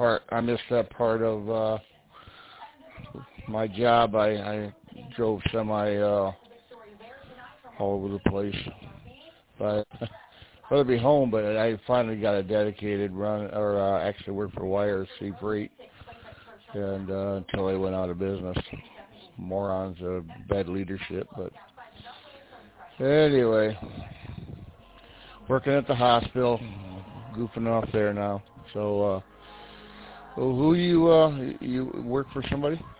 I missed that part of my job. I drove semi all over the place. But I'll be home, but I finally got a dedicated run, or actually worked for YRC Freight, and until they went out of business. Morons of bad leadership, but anyway, working at the hospital, goofing off there now. So, who you work for somebody?